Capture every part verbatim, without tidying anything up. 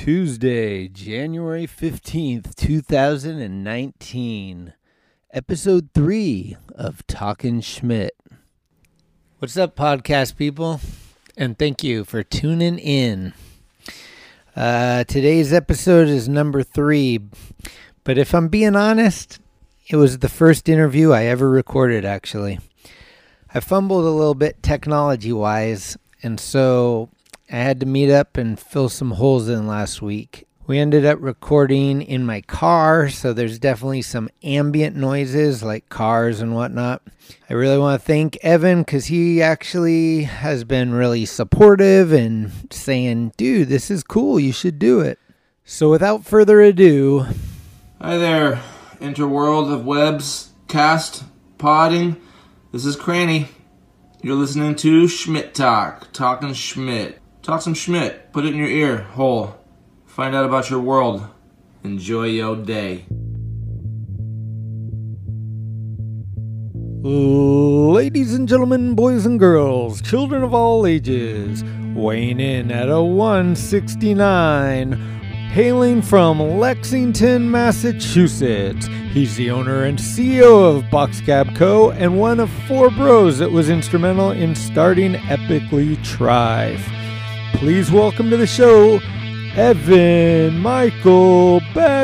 Tuesday, January fifteenth, twenty nineteen, episode three of Talkin' Schmidt. What's up, podcast people? And thank you for tuning in. Uh, today's episode is number three, but if I'm being honest, it was the first interview I ever recorded, actually. I fumbled a little bit technology-wise, and so I had to meet up and fill some holes in last week. We ended up recording in my car, so there's definitely some ambient noises like cars and whatnot. I really want to thank Evan because he actually has been really supportive and saying, dude, this is cool, you should do it. So without further ado... Hi there, interworld of webs, cast, podding. This is Cranny. You're listening to Schmidt Talk, Talkin' Schmidt. Talk some Schmidt. Put it in your ear hole. Find out about your world. Enjoy your day. Ladies and gentlemen, boys and girls, children of all ages, weighing in at a one sixty-nine, hailing from Lexington, Massachusetts. He's the owner and C E O of Boxcab Co. and one of four bros that was instrumental in starting Epically Trife. Please welcome to the show, Evan Michael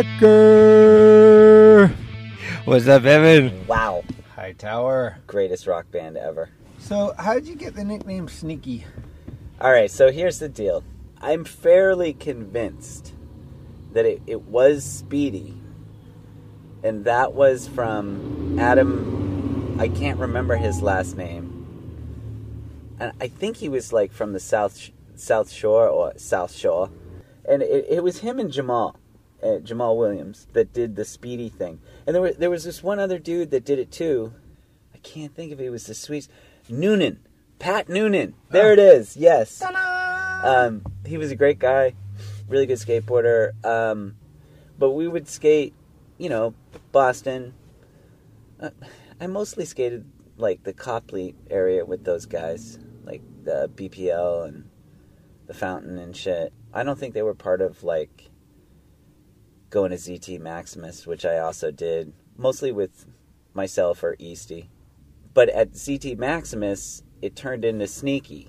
Becker. What's up, Evan? Wow. Hi, Tower. Greatest rock band ever. So, how'd you get the nickname Sneaky? Alright, so here's the deal. I'm fairly convinced that it, it was Speedy. And that was from Adam, I can't remember his last name. And I think he was like from the South South Shore or South Shore. And it, it was him and Jamal, uh, Jamal Williams, that did the Speedy thing. And there, were, there was this one other dude that did it too. I can't think if it was the Swedes. Noonan. Pat Noonan. There oh. it is. Yes. Um, he was a great guy. Really good skateboarder. Um, but we would skate, you know, Boston. Uh, I mostly skated, like, the Copley area with those guys. Like, the B P L and the Fountain and shit. I don't think they were part of, like, going to Z T Maximus, which I also did. Mostly with myself or Easty. But at Z T Maximus, it turned into Sneaky.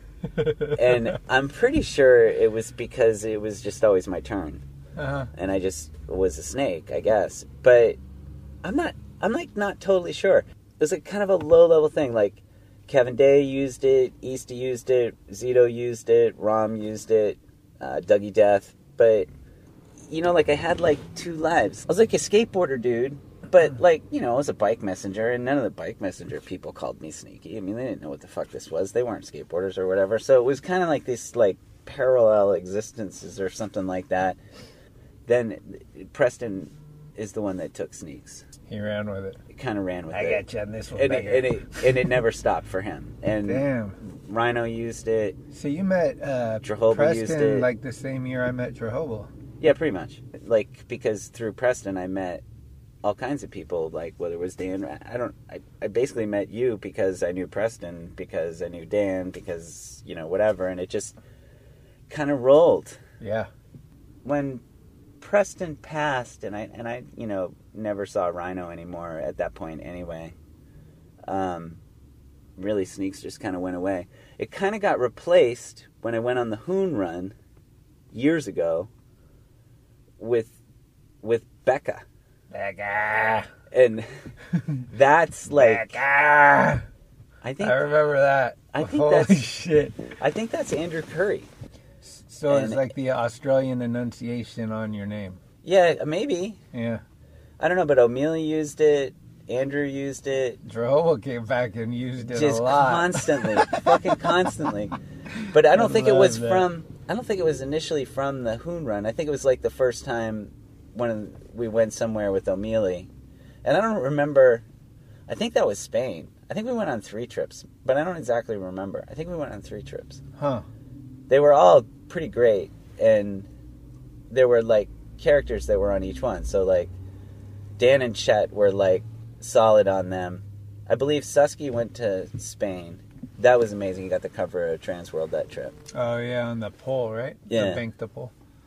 And I'm pretty sure it was because it was just always my turn. Uh-huh. And I just was a snake, I guess. But I'm not, I'm like not totally sure. It was like kind of a low level thing. Like Kevin Day used it, Easty used it, Zito used it, Rom used it, uh, Dougie Death. But, you know, like I had like two lives. I was like a skateboarder dude. But, like, you know, I was a bike messenger, and none of the bike messenger people called me Sneaky. I mean, they didn't know what the fuck this was. They weren't skateboarders or whatever. So it was kind of like this, like, parallel existences or something like that. Then Preston is the one that took Sneaks. He ran with it. He kind of ran with I it. I got you on this one, and it, and, it, and it never stopped for him. And damn. Rhino used it. So you met uh, Preston used it. like the same year I met Jehovah. Yeah, pretty much. Like, because through Preston I met all kinds of people, like whether it was Dan, I don't, I, I basically met you because I knew Preston, because I knew Dan, because, you know, whatever, and it just kind of rolled. Yeah. When Preston passed, and I, and I, you know, never saw Rhino anymore at that point anyway, um, really Sneaks just kind of went away. It kind of got replaced when I went on the Hoon Run years ago with, with Becca. Becca. And that's like Becca. I think I remember that. I think Holy that's shit. I think that's Andrew Curry. So and, it's like the Australian enunciation on your name. Yeah, maybe. Yeah. I don't know, but O'Mealy used it. Andrew used it. Jehovah came back and used it just a lot. constantly, fucking constantly. But I don't I think it was that. from. I don't think it was initially from the Hoon Run. I think it was like the first time when we went somewhere with O'Mealy. And I don't remember, I think that was Spain. I think we went on three trips, but I don't exactly remember. I think we went on three trips. Huh. They were all pretty great, and there were, like, characters that were on each one. So, like, Dan and Chet were, like, solid on them. I believe Susky went to Spain. That was amazing. He got the cover of Transworld that trip. Oh, yeah, on the pole, right? Yeah. The bank the pole.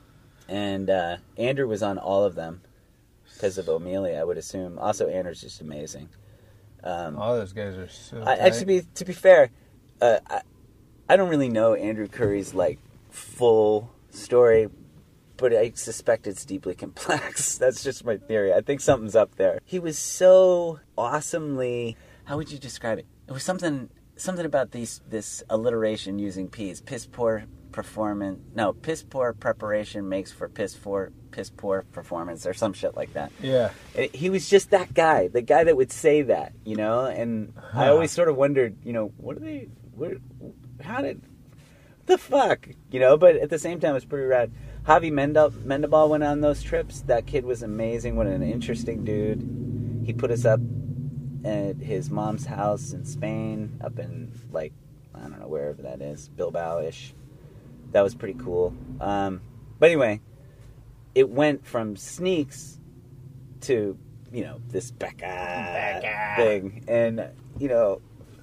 And uh, Andrew was on all of them because of O'Mealy, I would assume. Also, Andrew's just amazing. Um, all those guys are so I, actually, be, to be fair, uh, I, I don't really know Andrew Curry's like full story, but I suspect it's deeply complex. That's just my theory. I think something's up there. He was so awesomely... How would you describe it? It was something something about these this alliteration using P's. Piss poor performance... No, piss poor preparation makes for piss poor, piss poor performance or some shit like that. Yeah. It, he was just that guy. The guy that would say that, you know? And huh. I always sort of wondered, you know, what are they... What, how did... The fuck? You know? But at the same time, it's pretty rad. Javi Mendel, Mendebal went on those trips. That kid was amazing. What an interesting dude. He put us up at his mom's house in Spain, up in, like, I don't know, wherever that is, Bilbao-ish. That was pretty cool. Um, but anyway, it went from Sneaks to, you know, this Becca, Becca. thing. And, you know,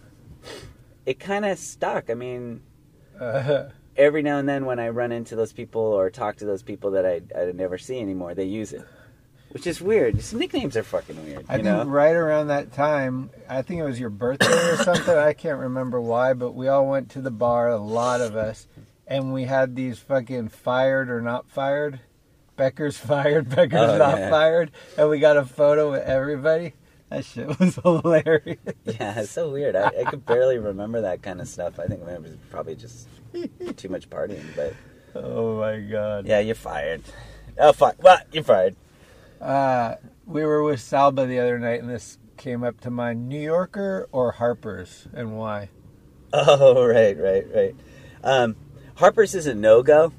it kind of stuck. I mean... Uh-huh. Every now and then when I run into those people or talk to those people that I I never see anymore, they use it, which is weird. Some nicknames are fucking weird. I you think know? Right around that time, I think it was your birthday or something. I can't remember why, but we all went to the bar, a lot of us, and we had these fucking fired or not fired. Becker's fired, Becker's oh, not yeah. fired, and we got a photo with everybody. That shit was hilarious. Yeah, it's so weird. I, I could barely remember that kind of stuff. I think it was probably just too much partying, but... Oh, my God. Yeah, you're fired. Oh, fuck. What? You're fired. Uh, we were with Salba the other night, and this came up to mind. New Yorker or Harper's, and why? Oh, right, right, right. Um, Harper's is a no-go.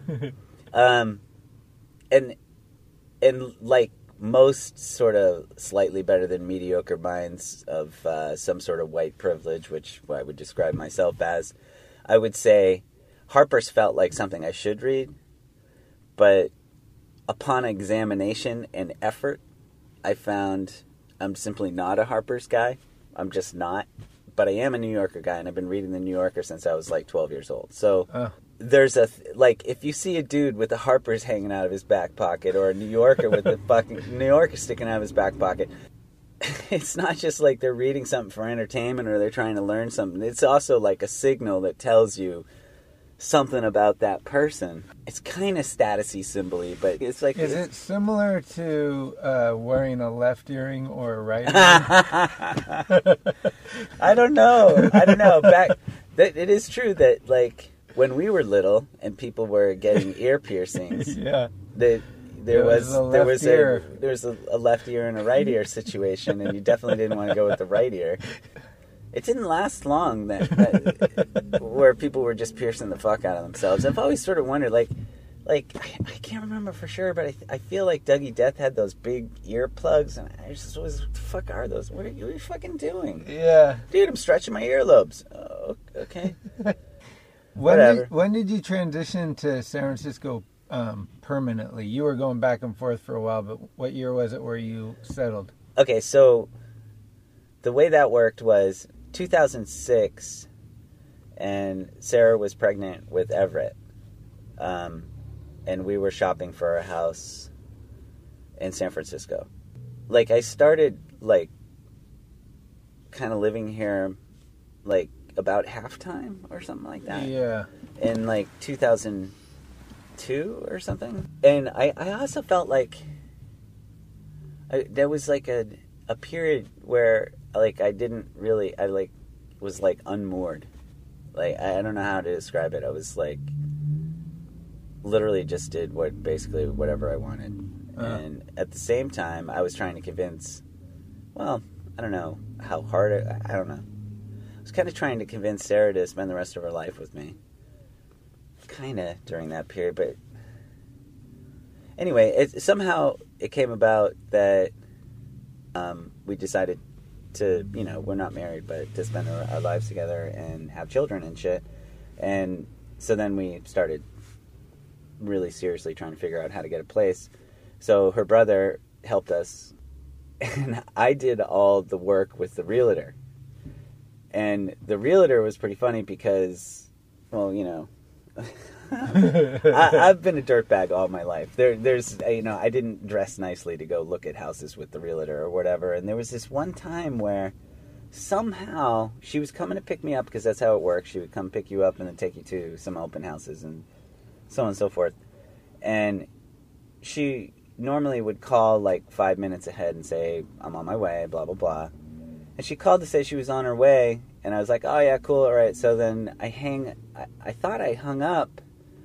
um, and, and, like... most sort of slightly better than mediocre minds of uh, some sort of white privilege, which I would describe myself as, I would say Harper's felt like something I should read, but upon examination and effort, I found I'm simply not a Harper's guy. I'm just not. But I am a New Yorker guy, and I've been reading the New Yorker since I was like twelve years old. So... Uh. There's a, like, if you see a dude with a Harper's hanging out of his back pocket or a New Yorker with the fucking New Yorker sticking out of his back pocket, it's not just like they're reading something for entertainment or they're trying to learn something. It's also like a signal that tells you something about that person. It's kind of statusy symbol-y, but it's like... Is it's, it similar to uh, wearing a left earring or a right earring? I don't know. I don't know. Back, that, it is true that, like... When we were little and people were getting ear piercings, yeah, the, there was, was there was ear. a there was a, a left ear and a right ear situation, and you definitely didn't want to go with the right ear. It didn't last long that, that where people were just piercing the fuck out of themselves. I've always sort of wondered, like, like I, I can't remember for sure, but I I feel like Dougie Death had those big ear plugs, and I just was, what the fuck are those? What are you, what are you fucking doing? Yeah, dude, I'm stretching my earlobes. Oh, okay. When did, when did you transition to San Francisco um, permanently? You were going back and forth for a while, but what year was it where you settled? Okay, so the way that worked was two thousand six, and Sarah was pregnant with Everett, um, and we were shopping for a house in San Francisco. Like, I started, like, kind of living here, like, about halftime or something like that. Yeah. In like two thousand two or something. And I, I also felt like I, there was like a a period where like I didn't really, I like was like unmoored. Like, I, I don't know how to describe it. I was like literally just did what basically whatever I wanted. Uh-huh. And at the same time, I was trying to convince, well, I don't know how hard it, I don't know. I was kind of trying to convince Sarah to spend the rest of her life with me. Kind of during that period, but anyway, it, somehow it came about that um, we decided to, you know, we're not married, but to spend our, our lives together and have children and shit. And so then we started really seriously trying to figure out how to get a place. So her brother helped us, and I did all the work with the realtor. And the realtor was pretty funny because, well, you know, I, I've been a dirtbag all my life. There, there's, you know, I didn't dress nicely to go look at houses with the realtor or whatever. And there was this one time where somehow she was coming to pick me up, because that's how it works. She would come pick you up and then take you to some open houses and so on and so forth. And she normally would call like five minutes ahead and say, I'm on my way, blah, blah, blah. And she called to say she was on her way. And I was like, oh, yeah, cool, all right. So then I hang, I, I thought I hung up,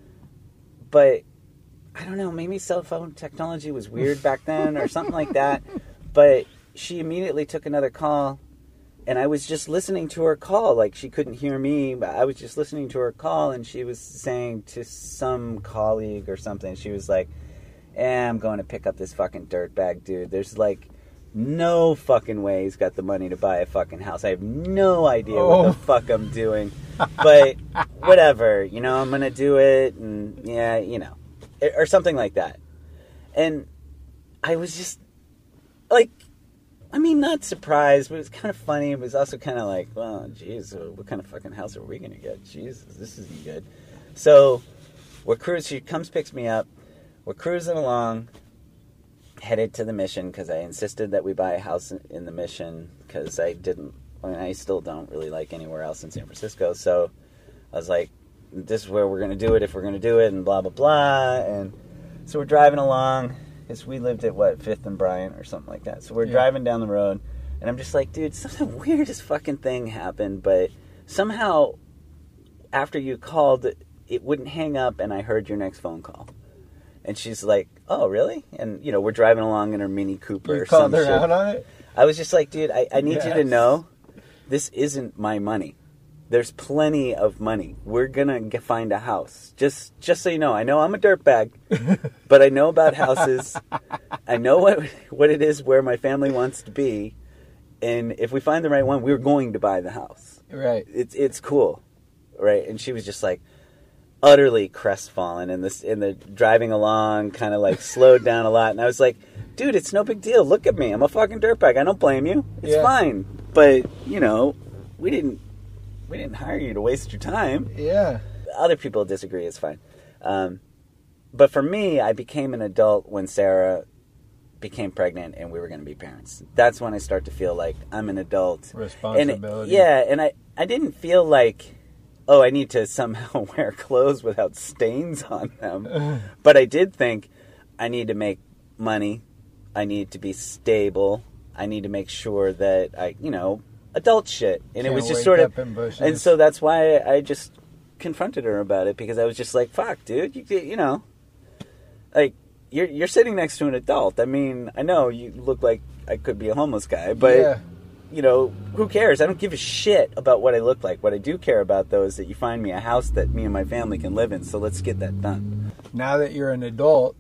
but I don't know, maybe cell phone technology was weird back then or something like that. But she immediately took another call, and I was just listening to her call. Like, she couldn't hear me, but I was just listening to her call, and she was saying to some colleague or something, she was like, eh, I'm going to pick up this fucking dirtbag dude. There's like no fucking way he's got the money to buy a fucking house. I have no idea oh. what the fuck I'm doing. But whatever, you know, I'm going to do it, and yeah, you know, or something like that. And I was just like, I mean, not surprised, but it was kind of funny. It was also kind of like, well, geez, what kind of fucking house are we going to get? Jesus, this isn't good. So we're cruising. She comes, picks me up. We're cruising along, headed to the Mission, because I insisted that we buy a house in the Mission, because I didn't, I mean, I still don't really like anywhere else in San Francisco. So I was like, this is where we're going to do it if we're going to do it, and blah, blah, blah. And so we're driving along. Because we lived at, what, fifth and Bryant or something like that. So we're yeah. driving down the road, and I'm just like, dude, something weirdest fucking thing happened, but somehow after you called, it wouldn't hang up, and I heard your next phone call. And she's like, oh, really? And, you know, we're driving along in her Mini Cooper you or something. You called her shit. out on it? I was just like, dude, I, I need yes. you to know this isn't my money. There's plenty of money. We're going to find a house. Just just so you know, I know I'm a dirtbag, but I know about houses. I know what what it is where my family wants to be. And if we find the right one, we're going to buy the house. Right. It's it's cool. Right? And she was just like utterly crestfallen in this in the driving along, kind of like slowed down a lot. And I was like, dude, it's no big deal. Look at me. I'm a fucking dirtbag. I don't blame you. It's yeah. fine. But, you know, we didn't We didn't hire you to waste your time. Yeah. Other people disagree. It's fine. Um, but for me, I became an adult when Sarah became pregnant and we were going to be parents. That's when I start to feel like I'm an adult. Responsibility. And, yeah, and I, I didn't feel like, oh, I need to somehow wear clothes without stains on them. But I did think I need to make money. I need to be stable. I need to make sure that I, you know, adult shit. And Can't it was just wake sort up of, in bushes. and so that's why I just confronted her about it, because I was just like, fuck, dude, you, you know, like, you're you're sitting next to an adult. I mean, I know you look like I could be a homeless guy, but, yeah. you know, who cares? I don't give a shit about what I look like. What I do care about, though, is that you find me a house that me and my family can live in, so let's get that done. Now that you're an adult,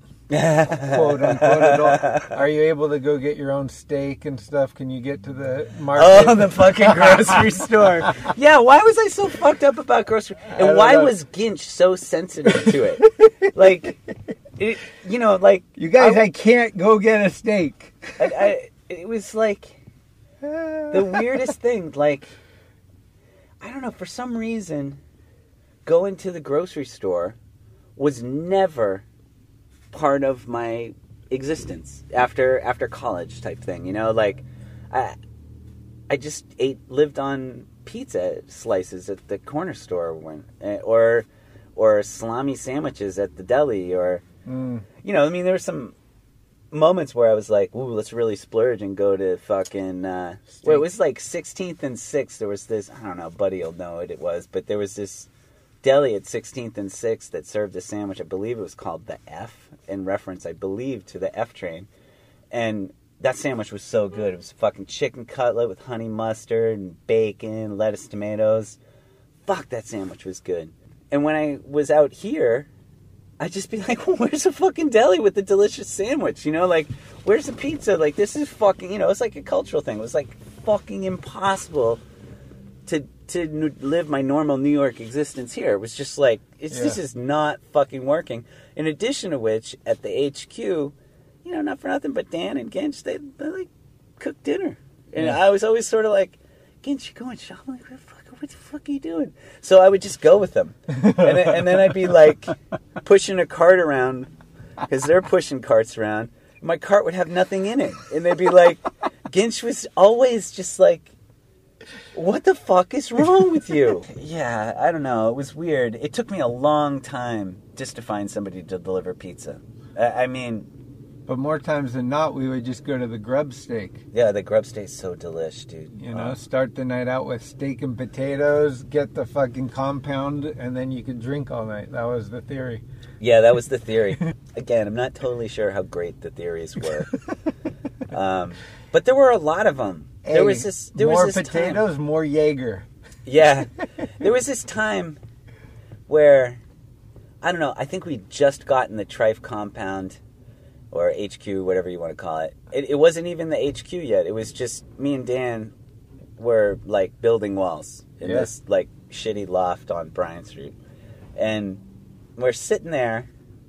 quote unquote adult, are you able to go get your own steak and stuff? Can you get to the market? Oh, the fucking grocery store. Yeah, why was I so fucked up about grocery? And why know. was Ginch so sensitive to it? Like, it, you know, like... You guys, I, I can't go get a steak. I, I, it was like the weirdest thing. Like, I don't know, for some reason, going to the grocery store was never part of my existence after after college type thing, you know, like I I just ate lived on pizza slices at the corner store when or or salami sandwiches at the deli, or mm. you know, I mean, there were some moments where I was like, ooh, let's really splurge and go to fucking uh well, it was like sixteenth and sixth. There was this, I don't know, Buddy will know what it was, but there was this deli at sixteenth and sixth that served a sandwich. I believe it was called the F, in reference, I believe, to the F train. And that sandwich was so good. It was a fucking chicken cutlet with honey mustard and bacon, lettuce, tomatoes. Fuck, that sandwich was good. And when I was out here, I'd just be like, well, where's the fucking deli with the delicious sandwich? You know, like, where's the pizza? Like, this is fucking, you know, it's like a cultural thing. It was like fucking impossible to to live my normal New York existence here. It was just like, it's, yeah. this is not fucking working. In addition to which, at the H Q, you know, not for nothing, but Dan and Ginch, they, they like, cook dinner. And yeah. I was always sort of like, Ginch, you going shopping? Like, what the fuck? what the fuck are you doing? So I would just go with them. And then, and then I'd be like pushing a cart around because they're pushing carts around. My cart would have nothing in it. And they'd be like, Ginch was always just like, what the fuck is wrong with you? Yeah, I don't know. It was weird. It took me a long time just to find somebody to deliver pizza. I, I mean... But more times than not, we would just go to the grub steak. Yeah, the grub steak's so delish, dude. You know, start the night out with steak and potatoes, get the fucking compound, and then you could drink all night. That was the theory. Yeah, that was the theory. Again, I'm not totally sure how great the theories were. um, but there were a lot of them. Hey, there was this. There more was this potatoes, time. more Jaeger. Yeah, there was this time where I don't know. I think we'd just gotten the Trife compound. Or H Q, whatever you want to call it. it. It wasn't even the H Q yet. It was just me and Dan were, like, building walls in yeah. this, like, shitty loft on Bryant Street. And we're sitting there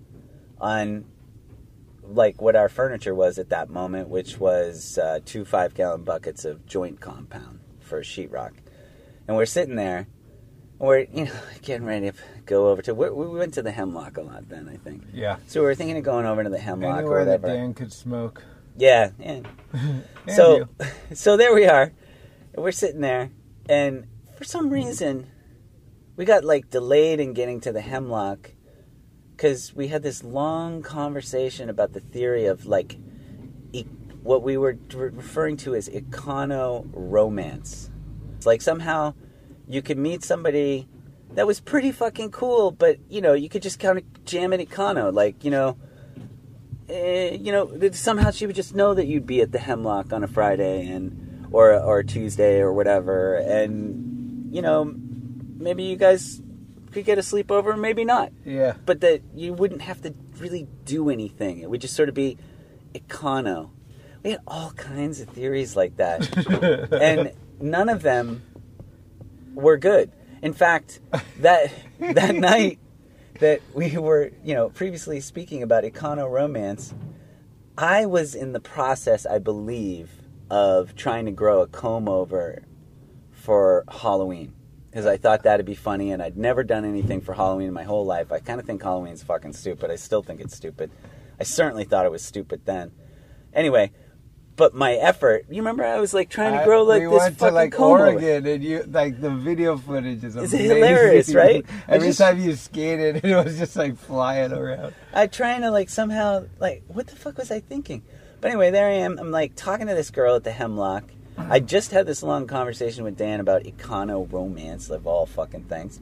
on, like, what our furniture was at that moment, which was uh, two five-gallon buckets of joint compound for sheetrock. And we're sitting there. We're, you know, getting ready to go over to... We, we went to the Hemlock a lot then, I think. Yeah. So we were thinking of going over to the Hemlock Anywhere or whatever. that Dan could smoke. Yeah. yeah. so, so there we are. We're sitting there, and for some reason, we got, like, delayed in getting to the Hemlock because we had this long conversation about the theory of, like, e- what we were referring to as econo-romance. It's like somehow... You could meet somebody that was pretty fucking cool, but, you know, you could just kind of jam an econo. Like, you know, eh, you know, somehow she would just know that you'd be at the Hemlock on a Friday and or or a Tuesday or whatever. And, you know, maybe you guys could get a sleepover, maybe not. Yeah. But that you wouldn't have to really do anything. It would just sort of be econo. We had all kinds of theories like that. And none of them... were good. In fact, that that night that we were, you know, previously speaking about econo-romance, I was in the process, I believe, of trying to grow a comb over for Halloween. Because I thought that'd be funny, and I'd never done anything for Halloween in my whole life. I kind of think Halloween's fucking stupid. I still think it's stupid. I certainly thought it was stupid then. Anyway... But my effort, you remember I was like trying to grow like I, we this went fucking to like comb Oregon, over. and you like the video footage is amazing. It's hilarious, right? Every just, time you skated, it was just like flying around. I trying to like somehow like what the fuck was I thinking? But anyway, there I am. I'm like talking to this girl at the Hemlock. I just had this long conversation with Dan about econo romance of all fucking things,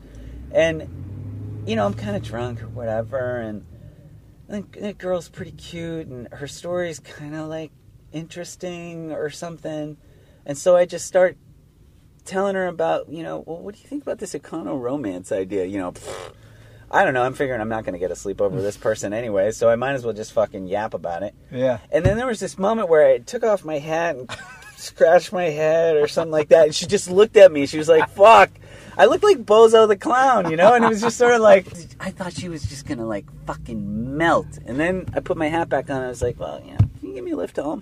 and you know I'm kind of drunk or whatever, and I think that girl's pretty cute, and her story's kind of like. Interesting or something, and so I just start telling her about, you know, well, what do you think about this econo-romance idea? You know, pfft, I don't know. I'm figuring I'm not going to get a sleepover with this person anyway, so I might as well just fucking yap about it. Yeah. And then there was this moment where I took off my hat and scratched my head or something like that, and she just looked at me. She was like, "Fuck." I looked like Bozo the Clown, you know, and it was just sort of like, I thought she was just going to like fucking melt. And then I put my hat back on, and I was like, well, yeah, can you give me a lift home?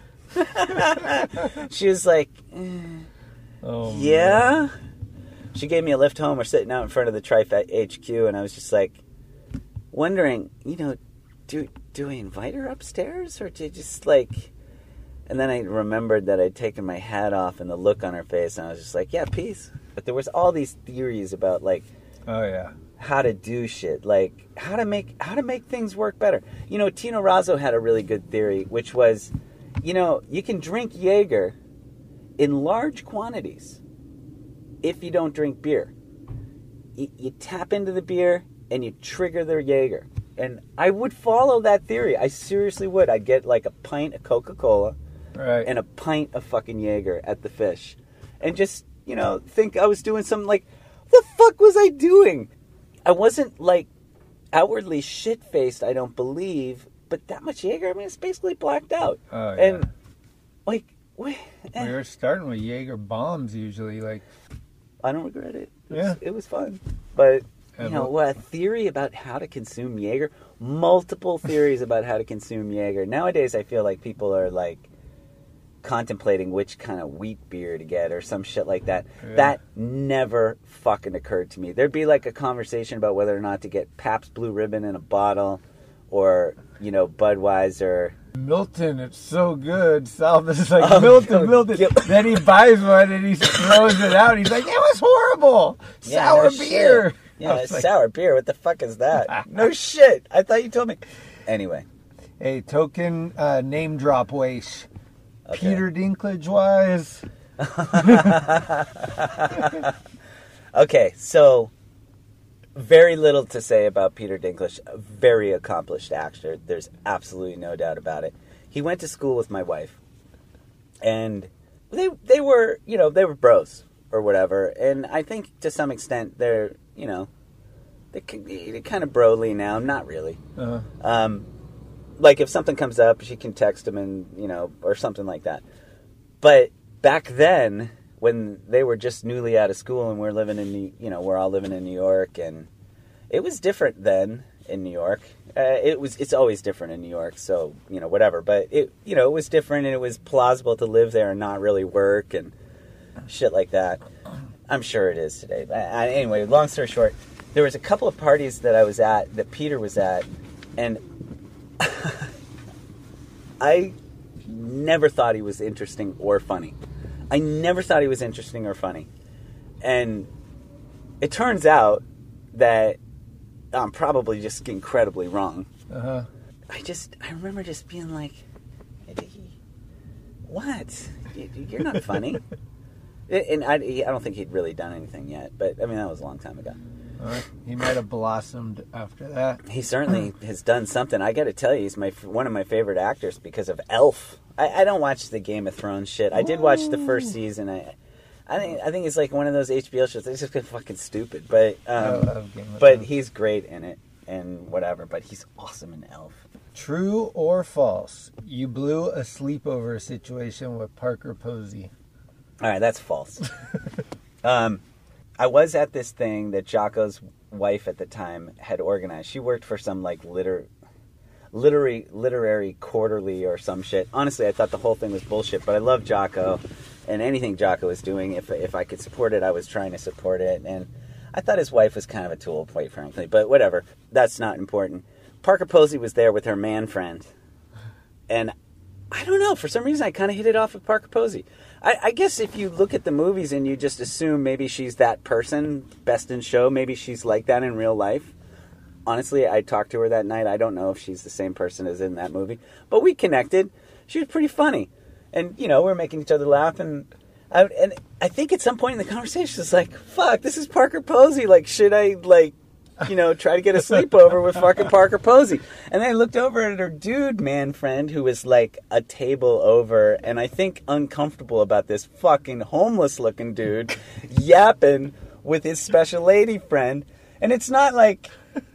She was like, eh, oh, yeah. Man. She gave me a lift home. We're sitting out in front of the Trife at H Q, and I was just like wondering, you know, do do we invite her upstairs or do you just like? And then I remembered that I'd taken my hat off and the look on her face, and I was just like, yeah, peace. But there was all these theories about like, oh yeah, how to do shit, like how to make how to make things work better. You know, Tino Razzo had a really good theory, which was, you know, you can drink Jaeger in large quantities if you don't drink beer. You, you tap into the beer and you trigger the Jaeger. And I would follow that theory. I seriously would. I'd get like a pint of Coca-Cola right. and a pint of fucking Jaeger at the Fish. And just, you know, think I was doing something like, what the fuck was I doing? I wasn't like outwardly shit-faced, I don't believe, but that much Jaeger, I mean, it's basically blacked out. Oh, yeah. And, like, we, eh. we were starting with Jaeger bombs usually, like... I don't regret it. It was, yeah. it was fun. But, you and know, what, a theory about how to consume Jaeger, multiple theories about how to consume Jaeger. Nowadays, I feel like people are, like, contemplating which kind of wheat beer to get or some shit like that. Yeah. That never fucking occurred to me. There'd be like a conversation about whether or not to get Pabst Blue Ribbon in a bottle or, you know, Budweiser. Milton, it's so good. Sal is like, Oh, Milton, God. Milton. Yep. Then he buys one and he throws it out. He's like, it was horrible. Yeah, Sour no beer. shit. Yeah, I was like, sour beer. What the fuck is that? No shit. I thought you told me. Anyway. Hey, token uh, name drop waste. Okay. Peter Dinklage wise. Okay, so very little to say about Peter Dinklage. A very accomplished actor. There's absolutely no doubt about it. He went to school with my wife, and they they were you know they were bros or whatever. And I think to some extent they're you know they they're kind of broly now. Not really. Uh-huh. Um, like if something comes up, she can text him and you know or something like that. But back then, when they were just newly out of school and we're living in, New, you know, we're all living in New York, and it was different then in New York. Uh, it was, it's always different in New York, so you know, whatever. But it, you know, it was different, and it was plausible to live there and not really work and shit like that. I'm sure it is today. But anyway, long story short, there was a couple of parties that I was at that Peter was at, and I never thought he was interesting or funny. I never thought he was interesting or funny. And it turns out that I'm probably just incredibly wrong. Uh-huh. I just, I remember just being like, what? You're not funny. And I, I don't think he'd really done anything yet, but I mean, that was a long time ago. All right. He might have blossomed after that. He certainly has done something. I got to tell you, he's my one of my favorite actors because of Elf. I, I don't watch the Game of Thrones shit. I did watch the first season. I, I think I think it's like one of those H B O shows. It's just fucking stupid, but um, I love Game of but Thrones. he's great in it and whatever. But he's awesome in Elf. True or false? You blew a sleepover situation with Parker Posey. All right, that's false. um, I was at this thing that Jocko's wife at the time had organized. She worked for some like liter, literary literary quarterly or some shit. Honestly, I thought the whole thing was bullshit, but I love Jocko, and anything Jocko was doing, if if I could support it, I was trying to support it. And I thought his wife was kind of a tool, quite frankly. But whatever, that's not important. Parker Posey was there with her man friend, and I don't know, for some reason I kind of hit it off with Parker Posey. I, I guess if you look at the movies and you just assume maybe she's that person, best in show, maybe she's like that in real life. Honestly, I talked to her that night. I don't know if she's the same person as in that movie. But we connected. She was pretty funny. And, you know, we were making each other laugh. And I, and I think at some point in the conversation, it's like, fuck, this is Parker Posey. Like, should I, like, you know, try to get a sleepover with fucking Parker Posey? And then I looked over at her dude man friend who was like a table over, and I think uncomfortable about this fucking homeless looking dude yapping with his special lady friend. And it's not like,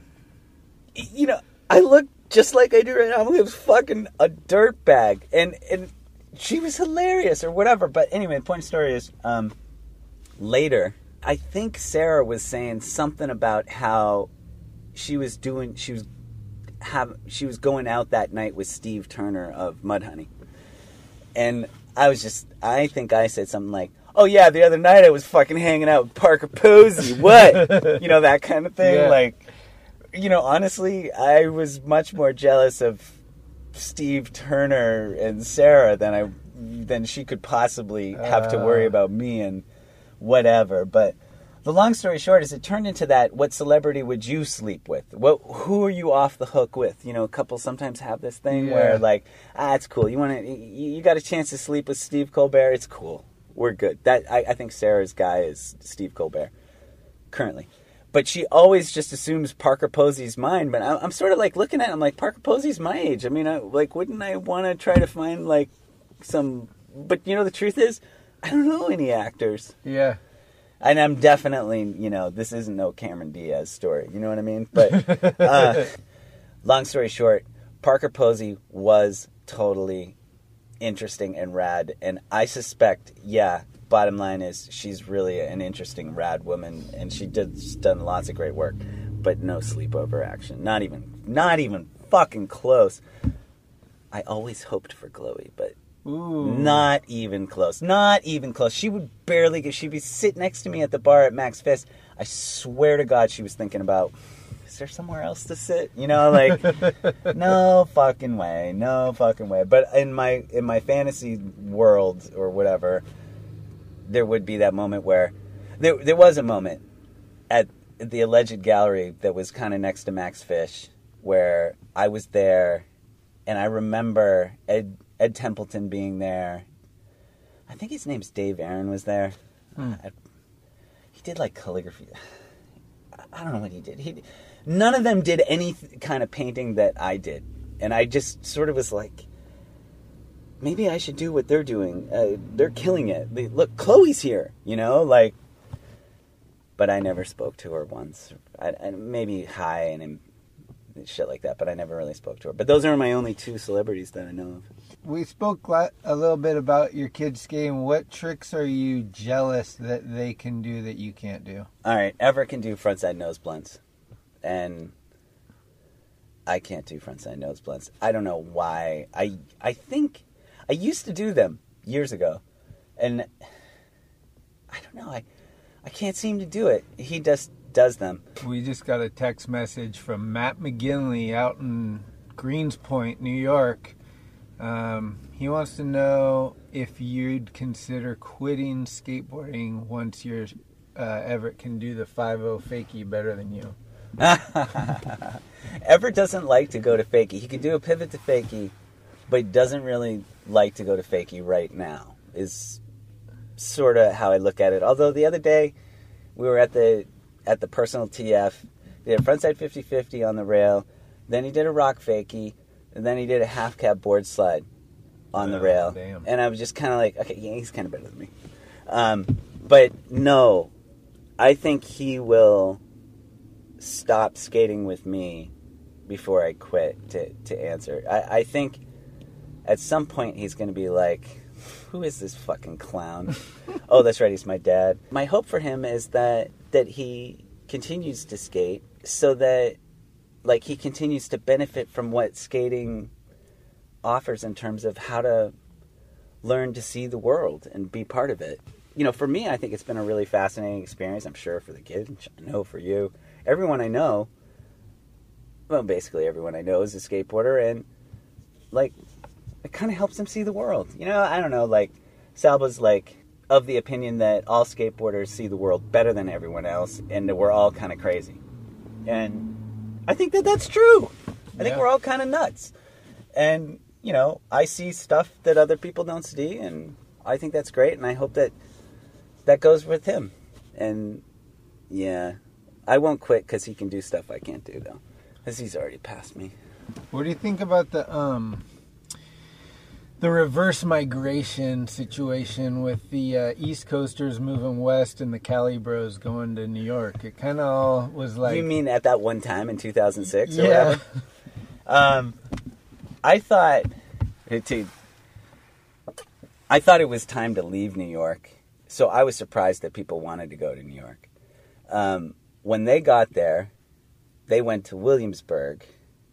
you know, I look just like I do right now. I was fucking a dirtbag. And, and she was hilarious or whatever. But anyway, the point of the story is, um, later, I think Sarah was saying something about how she was doing, she was have, she was going out that night with Steve Turner of Mudhoney. And I was just, I think I said something like, oh yeah, the other night I was fucking hanging out with Parker Posey. What? You know, that kind of thing. Yeah. Like, you know, honestly, I was much more jealous of Steve Turner and Sarah than I, than she could possibly have to worry about me and whatever. But the long story short is it turned into that, what celebrity would you sleep with? What, who are you off the hook with? You know, couples sometimes have this thing Yeah. where like, ah, it's cool. You want to, you, you got a chance to sleep with Steve Colbert? It's cool. We're good. That I, I think Sarah's guy is Steve Colbert currently. But she always just assumes Parker Posey's mine. But I, I'm sort of like looking at him like, Parker Posey's my age. I mean, I, like, wouldn't I want to try to find like some, but you know, the truth is, I don't know any actors. Yeah. And I'm definitely, you know, this isn't no Cameron Diaz story. You know what I mean? But uh, long story short, Parker Posey was totally interesting and rad. And I suspect, yeah, bottom line is she's really an interesting, rad woman. And she did, she's done lots of great work. But no sleepover action. Not even, not even fucking close. I always hoped for Chloe, but Ooh. Not even close. Not even close. She would barely get... She'd be sitting next to me at the bar at Max Fist. I swear to God she was thinking about, is there somewhere else to sit? You know, like, no fucking way. No fucking way. But in my in my fantasy world or whatever, there would be that moment where... There, there was a moment at the alleged gallery that was kind of next to Max Fish where I was there, and I remember Ed... Ed Templeton being there. I think his name's Dave Aaron was there. Hmm. I, he did like calligraphy. I don't know what he did. He none of them did any th- kind of painting that I did, and I just sort of was like, maybe I should do what they're doing. Uh, they're killing it. They, look, Chloe's here. You know, like. But I never spoke to her once. I, I, maybe hi and. and shit like that, but I never really spoke to her. But those are my only two celebrities that I know of. We spoke a little bit about your kids skating. What tricks are you jealous that they can do that you can't do? All right, Everett can do frontside nose blunts, and I can't do frontside nose blunts. I don't know why. I I think I used to do them years ago, and I don't know. I I can't seem to do it. He just does them. We just got a text message from Matt McGinley out in Greenspoint, New York. Um, he wants to know if you'd consider quitting skateboarding once your uh, Everett can do the five oh fakie better than you. Everett doesn't like to go to fakie. He could do a pivot to fakie, but he doesn't really like to go to fakie right now, is sort of how I look at it. Although the other day we were at the at the personal T F. He did a frontside fifty-fifty on the rail. Then he did a rock fakie. And then he did a half cab board slide on the oh, rail. Damn. And I was just kind of like, okay, yeah, he's kind of better than me. Um, but no, I think he will stop skating with me before I quit to, to answer. I, I think at some point he's going to be like, who is this fucking clown? Oh, that's right, he's my dad. My hope for him is that, that he continues to skate so that like he continues to benefit from what skating offers in terms of how to learn to see the world and be part of it. You know, for me, I think it's been a really fascinating experience. I'm sure for the kids, I know for you. Everyone I know, well, basically everyone I know is a skateboarder, and like it kind of helps them see the world. You know, I don't know, like Salva's like of the opinion that all skateboarders see the world better than everyone else, and that we're all kind of crazy. And I think that that's true. I think yeah. we're all kind of nuts. And, you know, I see stuff that other people don't see, and I think that's great, and I hope that that goes with him. And, yeah, I won't quit because he can do stuff I can't do, though, because he's already passed me. What do you think about the um the reverse migration situation with the uh, East Coasters moving west and the Cali Bros going to New York? It kind of all was like... You mean at that one time in two thousand six or yeah. whatever? Um, I thought... To, I thought it was time to leave New York, so I was surprised that people wanted to go to New York. Um, when they got there, they went to Williamsburg,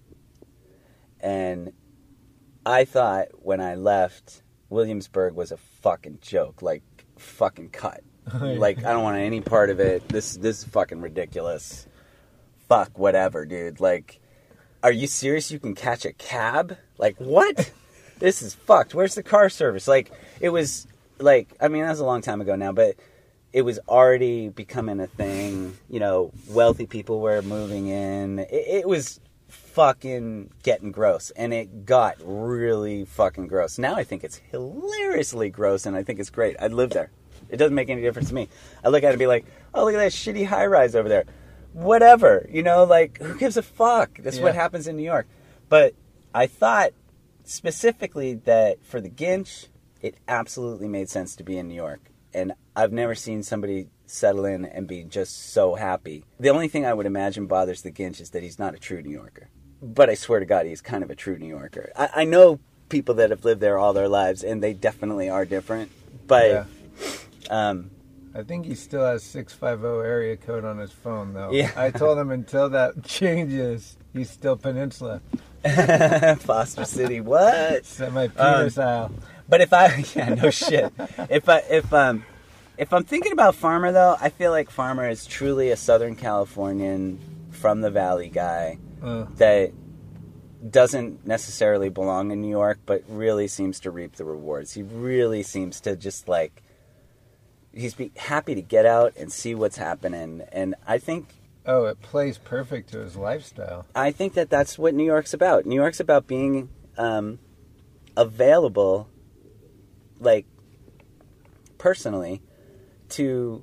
and I thought when I left, Williamsburg was a fucking joke, like fucking cut. Like, I don't want any part of it. This this is fucking ridiculous. Fuck, whatever, dude. Like, are you serious? You can catch a cab? Like, what? This is fucked. Where's the car service? Like, it was, like, I mean, that was a long time ago now, but it was already becoming a thing. You know, wealthy people were moving in. It, it was fucking getting gross, and it got really fucking gross. Now I think it's hilariously gross, and I think it's great. I'd live there. It doesn't make any difference to me. I look at it and be like, oh, look at that shitty high-rise over there. Whatever, you know, like, who gives a fuck? That's yeah. what happens in New York. But I thought specifically that for the Ginch, it absolutely made sense to be in New York. And I've never seen somebody settle in and be just so happy. The only thing I would imagine bothers the Ginch is that he's not a true New Yorker. But I swear to God, he's kind of a true New Yorker. I, I know people that have lived there all their lives, and they definitely are different. But yeah. um, I think he still has six five zero area code on his phone, though. Yeah. I told him until that changes, he's still Peninsula. Foster City, what? Semi Um, style. But if I, yeah, no shit. If I, if um, if I'm thinking about Farmer though, I feel like Farmer is truly a Southern Californian from the Valley guy uh. that doesn't necessarily belong in New York, but really seems to reap the rewards. He really seems to just like, he's be happy to get out and see what's happening. And I think, oh, it plays perfect to his lifestyle. I think that that's what New York's about. New York's about being um, available, like, personally, to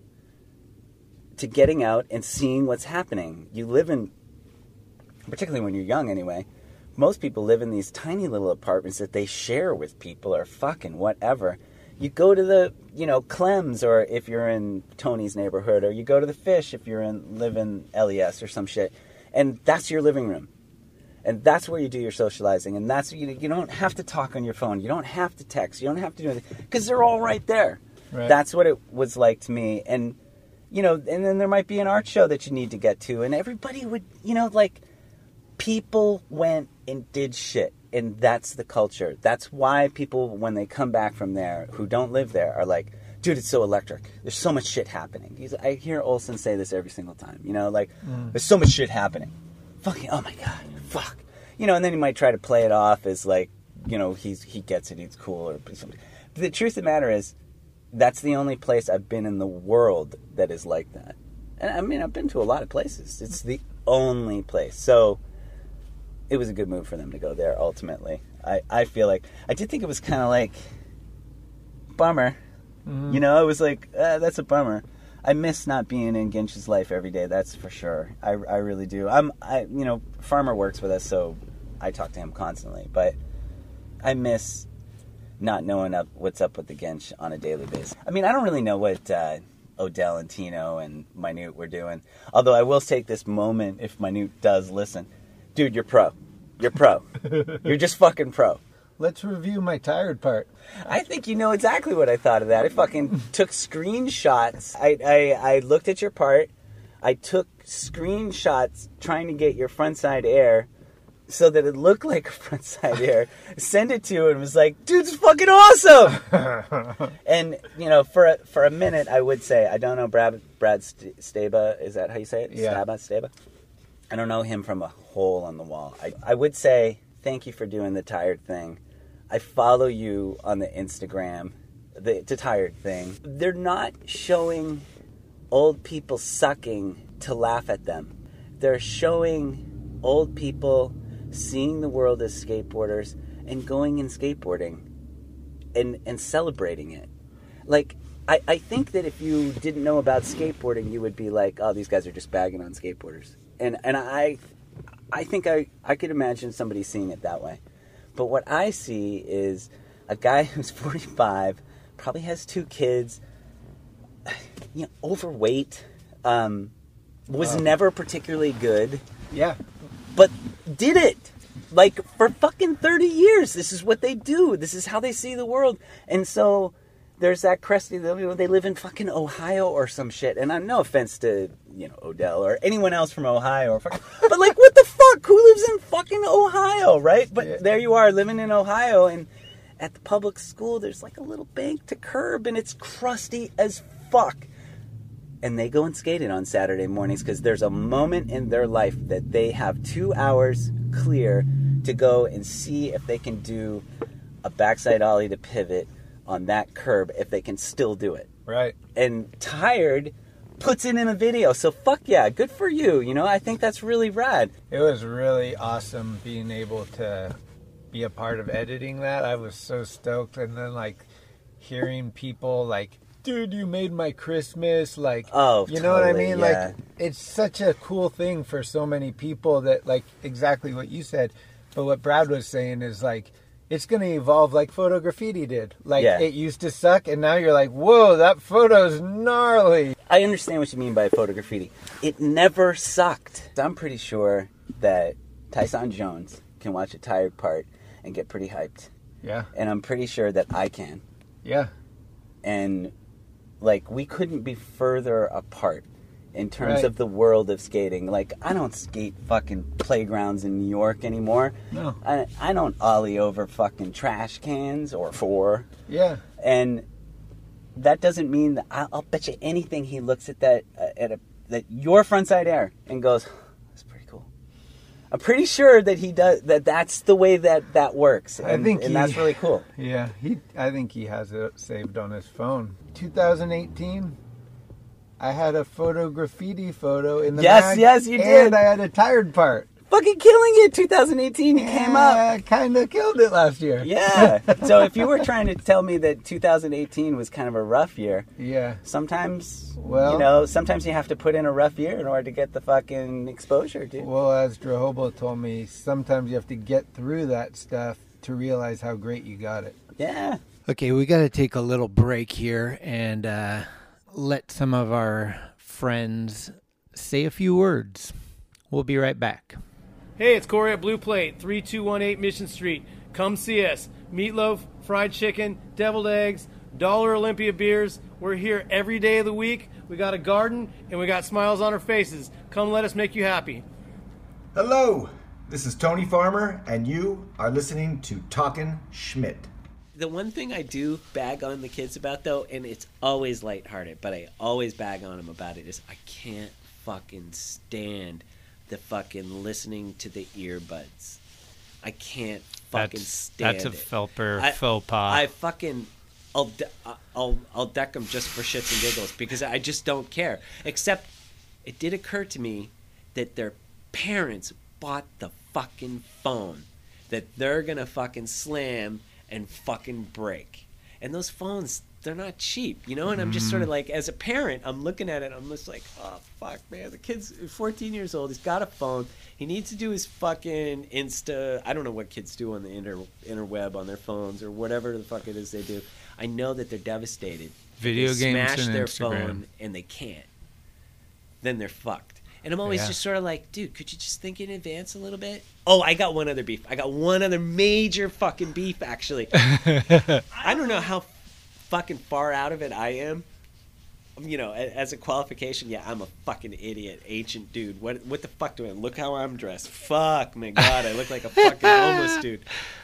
to getting out and seeing what's happening. You live in, particularly when you're young anyway, most people live in these tiny little apartments that they share with people or fucking whatever. You go to the, you know, Clem's, or if you're in Tony's neighborhood, or you go to the Fish if you're in, live in L E S or some shit, and that's your living room. And that's where you do your socializing, and that's, you, you don't have to talk on your phone. You don't have to text. You don't have to do anything, because they're all right there. Right. That's what it was like to me. And, you know, and then there might be an art show that you need to get to, and everybody would, you know, like, people went and did shit, and that's the culture. That's why people, when they come back from there, who don't live there, are like, dude, it's so electric. There's so much shit happening. He's, I hear Olsen say this every single time, you know, like, mm. there's so much shit happening. Fucking, oh my God, fuck. You know, and then he might try to play it off as like, you know, he's he gets it, he's cool, or something. But the truth of the matter is, that's the only place I've been in the world that is like that. And I mean, I've been to a lot of places. It's the only place. So it was a good move for them to go there, ultimately. I, I feel like, I did think it was kind of like, bummer. Mm-hmm. You know, I was like, uh, that's a bummer. I miss not being in Ginch's life every day, that's for sure. I, I really do. I'm, I, you know, Farmer works with us, so I talk to him constantly. But I miss not knowing up what's up with the Ginch on a daily basis. I mean, I don't really know what uh, Odell and Tino and Minute were doing. Although I will take this moment, if Minute does listen. Dude, you're pro. You're pro. You're just fucking pro. Let's review my tired part. I think you know exactly what I thought of that. I fucking took screenshots. I, I, I looked at your part. I took screenshots trying to get your front side air so that it looked like a front side air. Send it to you and was like, dude, it's fucking awesome. And, you know, for a, for a minute, I would say, I don't know Brad, Brad Staba. Is that how you say it? Yeah. Staba? Staba? I don't know him from a hole on the wall. I, I would say, thank you for doing the tired thing. I follow you on the Instagram, the, the tired thing. They're not showing old people sucking to laugh at them. They're showing old people seeing the world as skateboarders and going and skateboarding and, and celebrating it. Like, I, I think that if you didn't know about skateboarding, you would be like, oh, these guys are just bagging on skateboarders. And and I I think I, I could imagine somebody seeing it that way. But what I see is a guy who's forty-five, probably has two kids, you know, overweight, um, was oh. never particularly good. Yeah. But did it. Like, for fucking thirty years. This is what they do. This is how they see the world. And so there's that crusty, they live in fucking Ohio or some shit. And I'm no offense to, you know, Odell or anyone else from Ohio. Or fucking, but like, what the fuck? Who lives in fucking Ohio, right? But yeah. There you are living in Ohio, and at the public school, there's like a little bank to curb, and it's crusty as fuck. And they go and skate it on Saturday mornings because there's a moment in their life that they have two hours clear to go and see if they can do a backside ollie to pivot on that curb, if they can still do it. Right. And Tired puts it in a video. So fuck yeah, good for you. You know, I think that's really rad. It was really awesome being able to be a part of editing that. I was so stoked. And then like hearing people like, dude, you made my Christmas. Like, oh, you know totally, what I mean? Yeah. Like, it's such a cool thing for so many people that like exactly what you said. But what Brad was saying is like, it's going to evolve like photo graffiti did. Like, yeah. It used to suck, and now you're like, whoa, that photo's gnarly. I understand what you mean by photo graffiti. It never sucked. I'm pretty sure that Tyson Jones can watch a Tired part and get pretty hyped. Yeah. And I'm pretty sure that I can. Yeah. And, like, we couldn't be further apart in terms Right. of the world of skating. Like, I don't skate fucking playgrounds in New York anymore. No. I, I don't ollie over fucking trash cans or four. Yeah. And that doesn't mean that I, I'll bet you anything he looks at that uh, at a that your frontside air and goes, that's pretty cool. I'm pretty sure that he does that. That's the way that that works. And, I think and he, that's really cool. Yeah, he. I think he has it saved on his phone. twenty eighteen. I had a photo graffiti photo in the Yes, mag, yes, you did. And I had a tired part. Fucking killing it. twenty eighteen, you came up. I kind of killed it last year. Yeah. So if you were trying to tell me that two thousand eighteen was kind of a rough year, Yeah. sometimes, Well- you know, sometimes you have to put in a rough year in order to get the fucking exposure, dude. Well, as Drahobo told me, sometimes you have to get through that stuff to realize how great you got it. Yeah. Okay, we got to take a little break here and uh, let some of our friends say a few words. We'll be right back. Hey, it's Corey at Blue Plate, three two one eight Mission Street. Come see us. Meatloaf, fried chicken, deviled eggs, Dollar Olympia beers. We're here every day of the week. We got a garden, and we got smiles on our faces. Come let us make you happy. Hello, this is Tony Farmer, and you are listening to Talkin' Schmidt. The one thing I do bag on the kids about, though, and it's always lighthearted, but I always bag on them about it, is I can't fucking stand the fucking listening to the earbuds. I can't fucking That's, stand that's a it. Felper I- faux pas. I fucking, I'll, de- I'll, I'll deck them just for shits and giggles because I just don't care. Except, it did occur to me that their parents bought the fucking phone that they're gonna fucking slam and fucking break. And those phones, they're not cheap, you know? And I'm just sort of like, as a parent, I'm looking at it, I'm just like, oh, fuck, man. The kid's fourteen years old. He's got a phone. He needs to do his fucking Insta. I don't know what kids do on the inter interweb on their phones or whatever the fuck it is they do. I know that they're devastated. Video they games smash and their Instagram. phone and they can't. Then they're fucked. And I'm always Yeah. just sort of like, dude, could you just think in advance a little bit? Oh, I got one other beef. I got one other major fucking beef, actually. I don't know how fucking far out of it I am. You know, a- as a qualification, yeah, I'm a fucking idiot, ancient dude. What what the fuck do I look how I'm dressed? Fuck, my God, I look like a fucking homeless dude.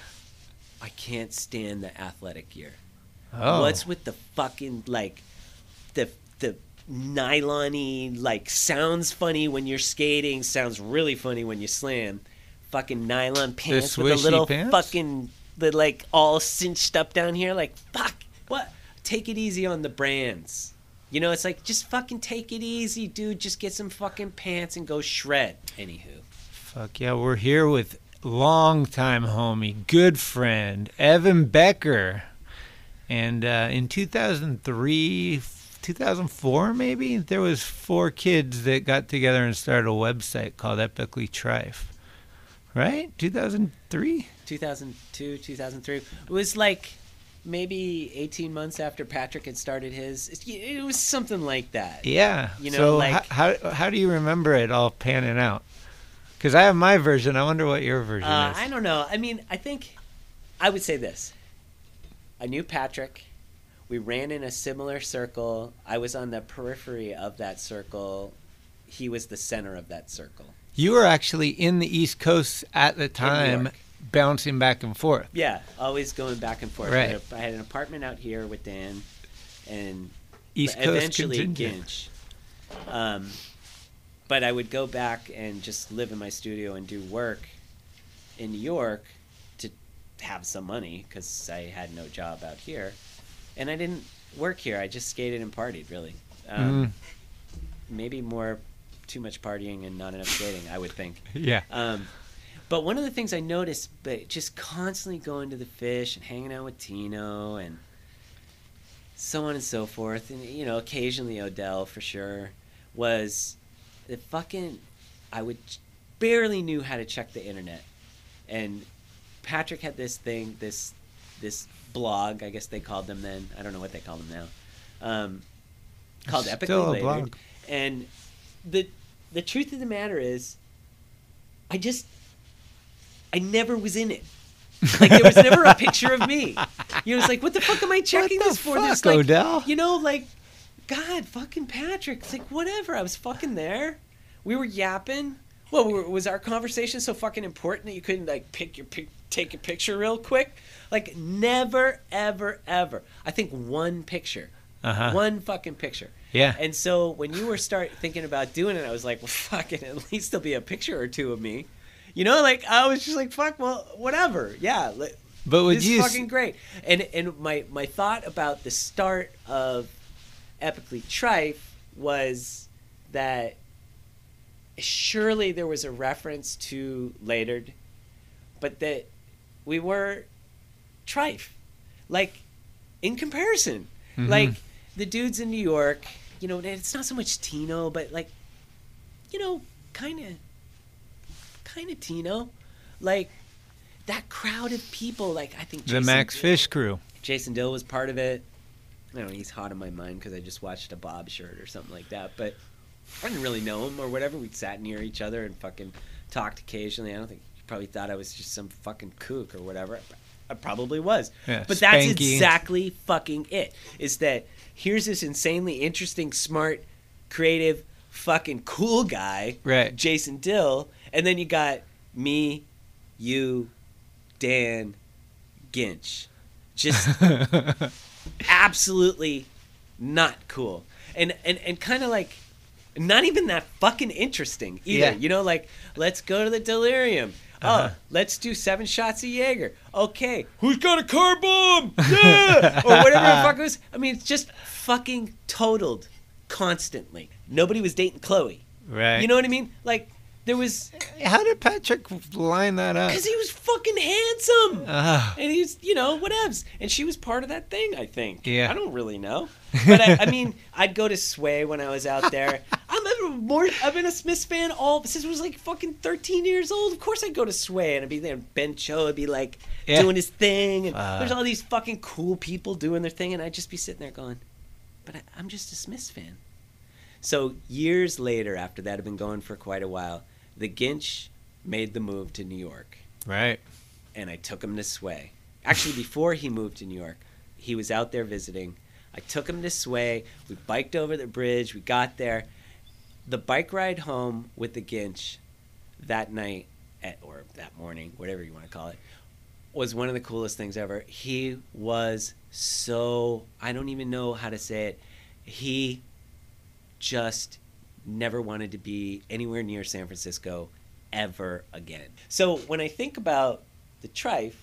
I can't stand the athletic gear. oh. What's with the fucking, like, the the nylon-y, like, sounds funny when you're skating, sounds really funny when you slam. Fucking nylon pants with a swishy little pants? fucking, the, like, all cinched up down here. Like, fuck, what? Take it easy on the brands. You know, it's like, just fucking take it easy, dude. Just get some fucking pants and go shred. Anywho. Fuck yeah, we're here with longtime homie, good friend, Evan Becker. And uh, in two thousand three, two thousand four maybe, there was four kids that got together and started a website called Epically Trife. Right? two thousand three? two thousand two, two thousand three. It was like maybe eighteen months after Patrick had started his. It was something like that. Yeah. You know, so like- h- how how do you remember it all panning out? Because I have my version. I wonder what your version Uh, is. I don't know. I mean, I think I would say this. I knew Patrick. We ran in a similar circle. I was on the periphery of that circle. He was the center of that circle. You were actually in the East Coast at the time, York. bouncing back and forth. Yeah, always going back and forth. Right. I had a- I had an apartment out here with Dan, and East but Coast eventually contingent. Ginch. Um, but I would go back and just live in my studio and do work in New York to have some money because I had no job out here, and I didn't work here. I just skated and partied, really. Um, Mm. Maybe more, too much partying and not enough skating, I would think. Yeah. Um, but one of the things I noticed, but just constantly going to the fish and hanging out with Tino and so on and so forth, and you know, occasionally Odell for sure, was the fucking I would barely knew how to check the internet, and Patrick had this thing, this this blog, I guess they called them then. I don't know what they call them now. Um, called Still Epically a Later, blog. and the the truth of the matter is, I just I never was in it. Like there was never a picture of me. You know, it's like, what the fuck am I checking the this for? fuck, This like, Odell? you know, like God, fucking Patrick. It's like, whatever. I was fucking there. We were yapping. Well, we were, was our conversation so fucking important that you couldn't, like, pick your pic, take a picture real quick? Like, never, ever, ever. I think one picture. Uh-huh. One fucking picture. Yeah. And so when you were start thinking about doing it, I was like, well, fucking, at least there'll be a picture or two of me. You know, like, I was just like, fuck, well, whatever. Yeah. Like, But would this you is s- fucking great. And and my, my thought about the start of Epically Trife was that surely there was a reference to Laird, but that we were Trife. Like, in comparison. Mhm. Like, the dudes in New York, you know, it's not so much Tino, but, like, you know, kind of, kind of Tino. Like, that crowd of people, like, I think the Jason Max Dill- Fish crew. Jason Dill was part of it. I don't know, he's hot in my mind because I just watched a Bob shirt or something like that. But I didn't really know him or whatever. We sat near each other and fucking talked occasionally. I don't think he probably thought I was just some fucking kook or whatever. I probably was. Yeah, but that's Spanky. exactly fucking it. Is that here's this insanely interesting, smart, creative, fucking cool guy, Right. Jason Dill, and then you got me, you, Dan, Ginch. Just absolutely not cool. And and, and kind of like not even that fucking interesting either. Yeah. You know, like, let's go to the Delirium. Uh-huh. Oh, let's do seven shots of Jaeger. Okay, who's got a car bomb? Yeah! Or whatever the fuck it was. I mean, it's just fucking totaled constantly. Nobody was dating Chloe. Right. You know what I mean? Like, there was... How did Patrick line that up? Because he was fucking handsome. Ah. And he's, you know, whatevs. And she was part of that thing, I think. Yeah. I don't really know. But, I, I mean, I'd go to Sway when I was out there. I'm ever more, I've been a Smiths fan all since I was like fucking thirteen years old. Of course I'd go to Sway and I'd be there. Ben Cho would be like Yeah. doing his thing. And Uh. there's all these fucking cool people doing their thing. And I'd just be sitting there going, but I, I'm just a Smiths fan. So years later, after that had been going for quite a while, the Ginch made the move to New York. Right. And I took him to Sway. Actually, before he moved to New York, he was out there visiting. I took him to Sway. We biked over the bridge. We got there. The bike ride home with the Ginch that night, at, or that morning, whatever you want to call it, was one of the coolest things ever. He was so, I don't even know how to say it. He just never wanted to be anywhere near San Francisco ever again. So when I think about the Trife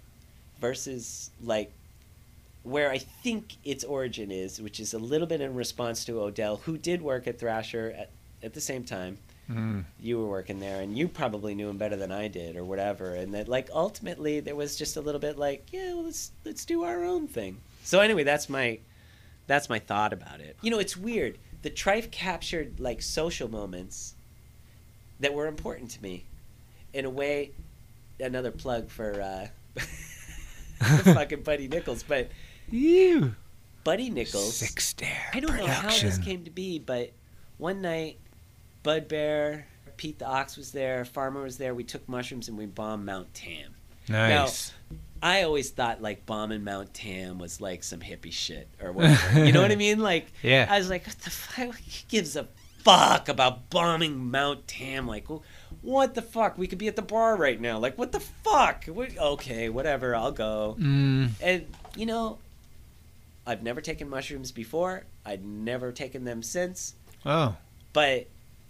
versus like where I think its origin is, which is a little bit in response to Odell, who did work at Thrasher at, at the same time. Mm. You were working there, and you probably knew him better than I did, or whatever. And that, like, ultimately, there was just a little bit like, yeah, well, let's let's do our own thing. So anyway, that's my that's my thought about it. You know, it's weird. The Trife captured like social moments that were important to me, in a way. Another plug for uh, fucking Buddy Nichols, but You. Buddy Nichols. Six Dare I don't know how this Production. came to be, but one night, Bud Bear, Pete the Ox was there, Farmer was there. We took mushrooms and we bombed Mount Tam. Nice. I always thought like bombing Mount Tam was like some hippie shit or whatever. You know what I mean? Like, Yeah. I was like, what the fuck? Who gives a fuck about bombing Mount Tam? Like, wh- what the fuck? We could be at the bar right now. Like, what the fuck? What, okay, whatever. I'll go. Mm. And, you know, I've never taken mushrooms before. I'd never taken them since. Oh. But,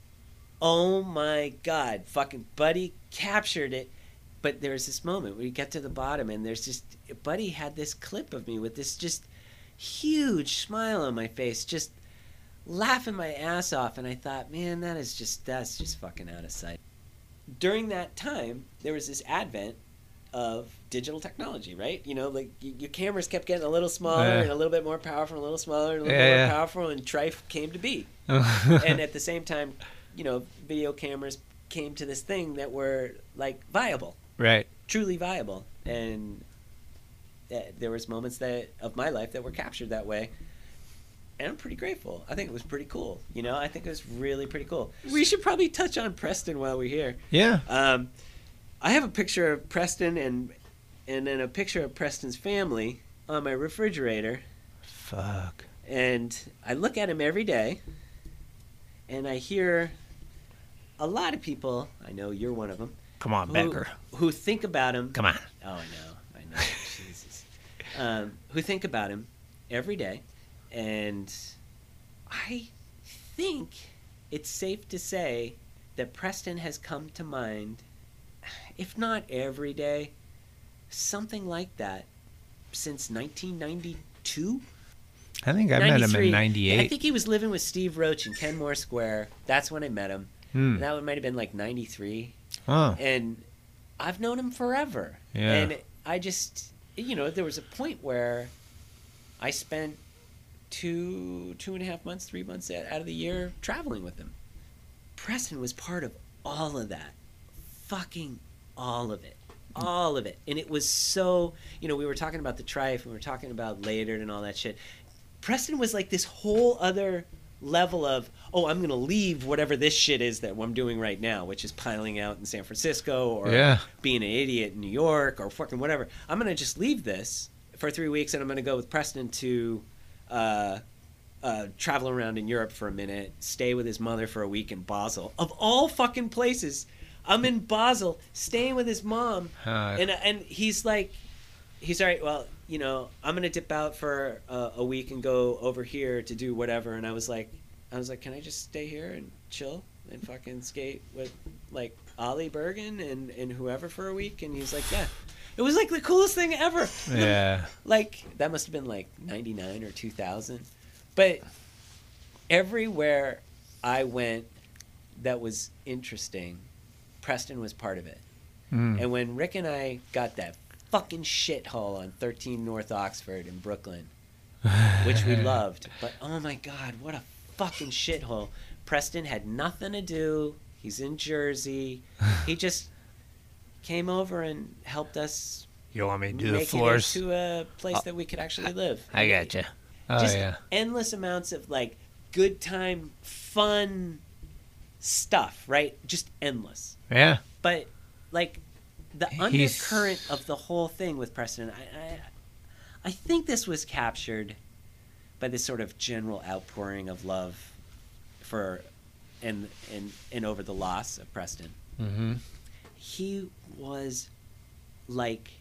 oh my God, fucking Buddy captured it. But there's this moment where you get to the bottom and there's just, Buddy had this clip of me with this just huge smile on my face, just laughing my ass off. And I thought, man, that is just, that's just fucking out of sight. During that time, there was this advent of digital technology, right? You know, like y- your cameras kept getting a little smaller Yeah. and a little bit more powerful, and a little smaller and a little Yeah, bit yeah. more powerful, and Trife came to be. And at the same time, you know, video cameras came to this thing that were like viable, Right. truly viable, and uh, there was moments that of my life that were captured that way, and I'm pretty grateful. I think it was pretty cool. You know, I think it was really pretty cool. We should probably touch on Preston while we're here. Yeah. Um, I have a picture of Preston and and then a picture of Preston's family on my refrigerator. Fuck. And I look at him every day, and I hear a lot of people, I know you're one of them, Come on, who, Becker. who think about him. Come on. Oh, I know, I know, Jesus. Um, who think about him every day, and I think it's safe to say that Preston has come to mind, if not every day, something like that since nineteen ninety-two. I think I met him in ninety-three. ninety-eight. I think he was living with Steve Roach in Kenmore Square. That's when I met him. Hmm. And that might have been like ninety-three. Oh. And I've known him forever. Yeah. And I just, you know, there was a point where I spent two, two and a half months, three months out of the year traveling with him. Preston was part of all of that. Fucking all of it. All of it. And it was so, you know, we were talking about the Trife, and we were talking about Latered and all that shit. Preston was like this whole other level of, oh, I'm going to leave whatever this shit is that I'm doing right now, which is piling out in San Francisco or Yeah. being an idiot in New York or fucking whatever. I'm going to just leave this for three weeks and I'm going to go with Preston to uh, uh, travel around in Europe for a minute, stay with his mother for a week in Basel. Of all fucking places, I'm in Basel staying with his mom. Uh, and and he's like, he's all right, well, you know, I'm going to dip out for uh, a week and go over here to do whatever. And I was like, I was like, can I just stay here and chill and fucking skate with like Ollie Bergen and, and whoever for a week? And he's like, yeah. It was like the coolest thing ever. Yeah. Like, that must have been like ninety-nine or two thousand. But everywhere I went that was interesting, Preston was part of it. Mm. And when Rick and I got that fucking shithole on thirteen North Oxford in Brooklyn, which we loved, but oh my God, what a fucking shithole. Preston had nothing to do. He's in Jersey. He just came over and helped us You want me to do the make floors? it into a place that we could actually live. I gotcha. Oh, Just yeah. endless amounts of like good time, fun stuff, right? Just endless. Yeah. But like the He's- undercurrent of the whole thing with Preston, I, I, I think this was captured by this sort of general outpouring of love for and and and over the loss of Preston. Mm-hmm. He was like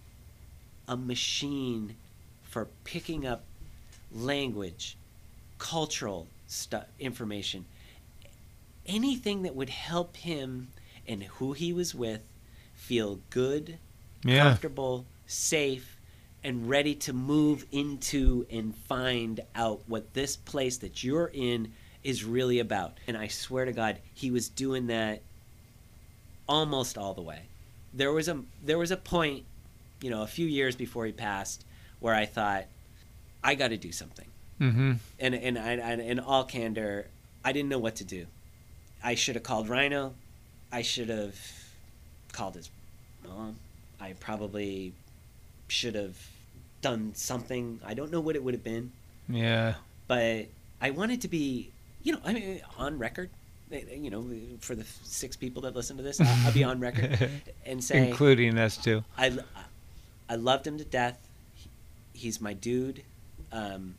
a machine for picking up language, cultural stuff, information, anything that would help him and who he was with feel good, Yeah. comfortable, safe, and ready to move into and find out what this place that you're in is really about. And I swear to God, he was doing that almost all the way. There was a there was a point, you know, a few years before he passed, where I thought, I got to do something. Mm-hmm. And and I, I, in all candor, I didn't know what to do. I should have called Rhino. I should have called his mom. I probably should have done something. I don't know what it would have been, Yeah. but I wanted to be, you know, I mean, on record. You know, for the six people that listen to this, I'll, I'll be on record and say, Including us too. I, I loved him to death. He, he's my dude. Um,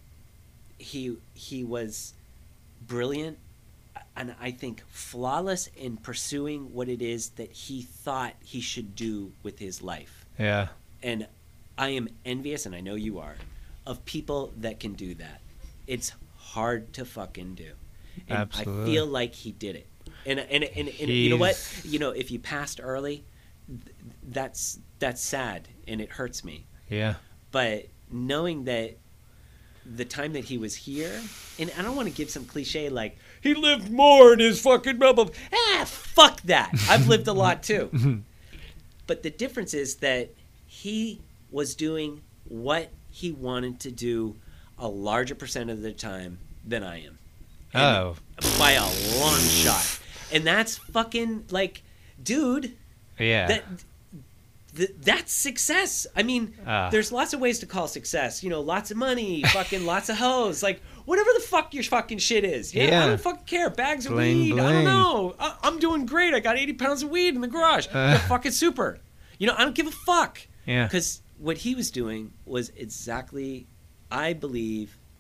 he he was brilliant, and I think flawless in pursuing what it is that he thought he should do with his life. Yeah. And I am envious, and I know you are, of people that can do that. It's hard to fucking do. And Absolutely. I feel like he did it. And and and, and you know what? He's- You know, if you passed early, th- that's that's sad and it hurts me. Yeah. But knowing that the time that he was here, and I don't want to give some cliche like he lived more in his fucking blah blah. Ah, fuck that. I've lived a lot too. But the difference is that he was doing what he wanted to do a larger percent of the time than I am. And Oh. by a long shot. And that's fucking like, dude, Yeah. that th- that's success. I mean, Ah. there's lots of ways to call success. You know, lots of money, fucking lots of hoes, like whatever the fuck your fucking shit is. Yeah, Yeah. I don't fucking care. Bags of Bling, weed. I don't bling. know. I- I'm doing great. I got eighty pounds of weed in the garage. Uh. Yeah, fucking super. You know, I don't give a fuck. Yeah. Because what he was doing was exactly, I believe,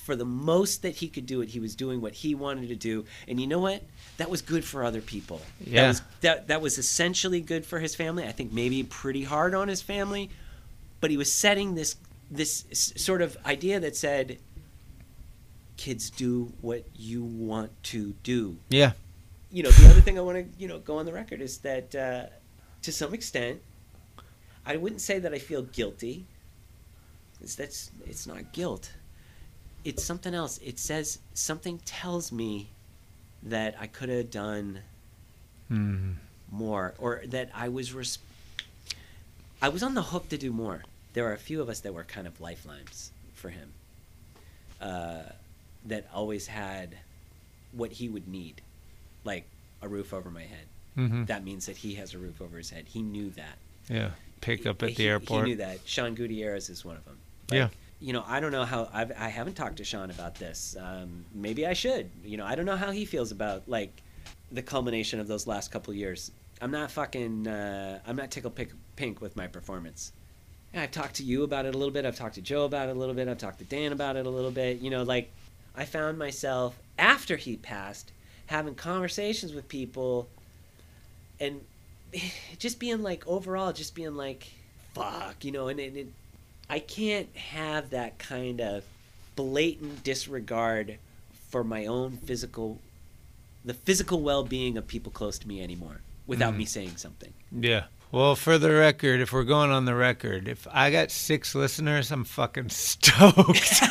for the most that he could do it, he was doing what he wanted to do. And you know what? That was good for other people. Yeah. That was, that, that was essentially good for his family. I think maybe pretty hard on his family. But he was setting this this sort of idea that said, kids, do what you want to do. Yeah. You know, the other thing I want to, you know, go on the record is that uh, to some extent, I wouldn't say that I feel guilty. It's, that's, it's not guilt. It's something else. It says, something tells me that I could have done Mm. more, or that I was res- I was on the hook to do more. There are a few of us that were kind of lifelines for him, uh, that always had what he would need, like a roof over my head. Mm-hmm. That means that he has a roof over his head. He knew that. Yeah. Pick up at He- the airport. He knew that. Sean Gutierrez is one of them. Yeah. You know, I don't know how, I've, I haven't talked to Sean about this. Um, maybe I should. You know, I don't know how he feels about, like, the culmination of those last couple years. I'm not fucking, uh, I'm not tickle pink, pink with my performance. And I've talked to you about it a little bit. I've talked to Joe about it a little bit. I've talked to Dan about it a little bit. You know, like, I found myself, after he passed, having conversations with people and just being like, overall, just being like, fuck, you know, and it, it I can't have that kind of blatant disregard for my own physical, the physical well-being of people close to me anymore without Mm. me saying something. Yeah. Well, for the record, if we're going on the record, if I got six listeners, I'm fucking stoked.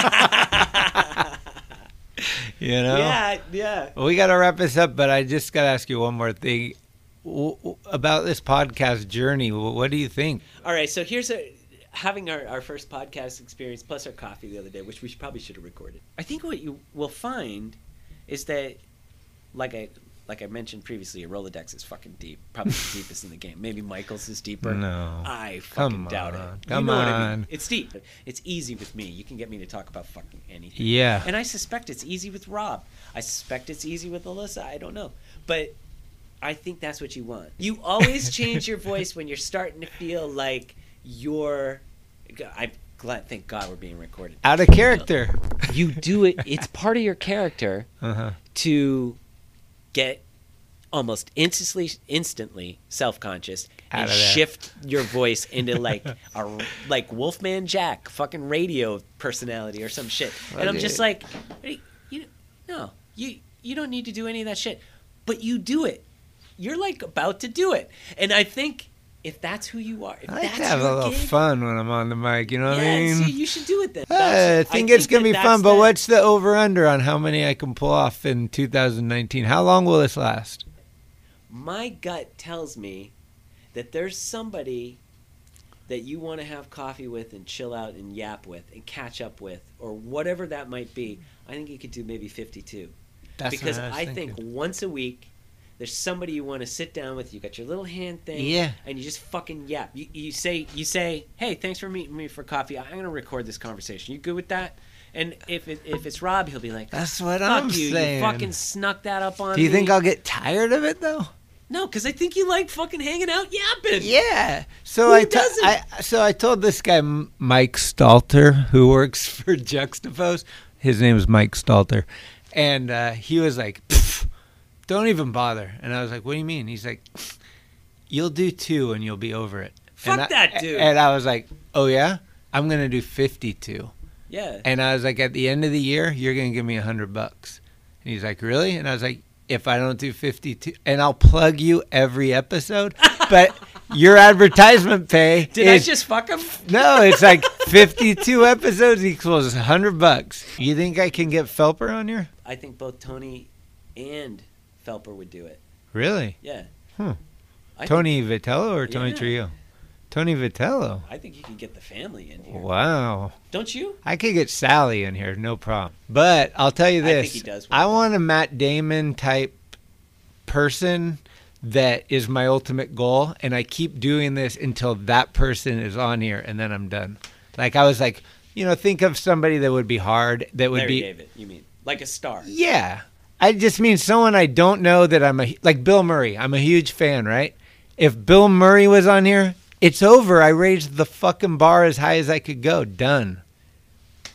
You know? Yeah, yeah. Well, we got to wrap this up, but I just got to ask you one more thing. W- w- about this podcast journey, w- what do you think? All right, so here's a having our, our first podcast experience plus our coffee the other day, which we should, probably should have recorded. I think what you will find is that, like I like I mentioned previously, a Rolodex is fucking deep, probably the deepest in the game. Maybe Michael's is deeper. No. I fucking Come doubt it. on. You Come know what I mean? on. It's deep. It's easy with me. You can get me to talk about fucking anything. Yeah. And I suspect it's easy with Rob. I suspect it's easy with Alyssa. I don't know. But I think that's what you want. You always change your voice when you're starting to feel like you're... I'm glad, thank God we're being recorded. Out of character. You do it. It's part of your character Uh-huh. to get almost instantly, instantly self-conscious Out and of there. shift your voice into like a like Wolfman Jack, fucking radio personality or some shit. And I'm just like, hey, you no, you you don't need to do any of that shit, but you do it. You're like about to do it, and I think if that's who you are, if I like that's to have a your little gig, fun when I'm on the mic, you know what yeah, I mean? see, you should do it then. Uh, I That's- think it's going to that be that's fun, but the- what's the over-under on how many I can pull off in two thousand nineteen? How long will this last? My gut tells me that there's somebody that you want to have coffee with and chill out and yap with and catch up with or whatever that might be. I think you could do maybe fifty-two. That's because what I was I thinking. think once a week there's somebody you want to sit down with. You got your little hand thing, Yeah. and you just fucking yap. You, you say, you say, hey, thanks for meeting me for coffee. I'm gonna record this conversation. You good with that? And if it, if it's Rob, he'll be like, That's what fuck I'm you, saying. you fucking snuck that up on Do you me. think I'll get tired of it, though? No, because I think you like fucking hanging out yapping. Yeah. So Who I, to- doesn't? I so I told this guy M- Mike Stalter, who works for Juxtapose. His name is Mike Stalter, and uh, he was like, "Pff, "Don't even bother." And I was like, "What do you mean?" He's like, "You'll do two, and you'll be over it." Fuck and I- that dude. And I was like, "Oh yeah, I'm gonna do fifty-two." Yeah. And I was like, "At the end of the year, you're gonna give me a hundred bucks." And he's like, "Really?" And I was like, if I don't do fifty-two, and I'll plug you every episode, but your advertisement pay Did is, I just fuck him? no, it's like fifty-two episodes equals a hundred bucks. You think I can get Felper on here? I think both Tony and Felper would do it. Really? Yeah. Hmm. I Tony Vitello or Tony Yeah. Trio? Tony Vitello. Think, I think you can get the family in here. Wow. Don't you? I could get Sally in here, no problem. But I'll tell you I this. think he does I want want a Matt Damon type person that is my ultimate goal, and I keep doing this until that person is on here, and then I'm done. Like I was like, you know, think of somebody that would be hard, that would Larry be David, you mean. Like a star. yeah. I just mean someone I don't know that I'm a like Bill Murray. I'm a huge fan, right? If Bill Murray was on here, it's over. I raised the fucking bar as high as I could go. Done.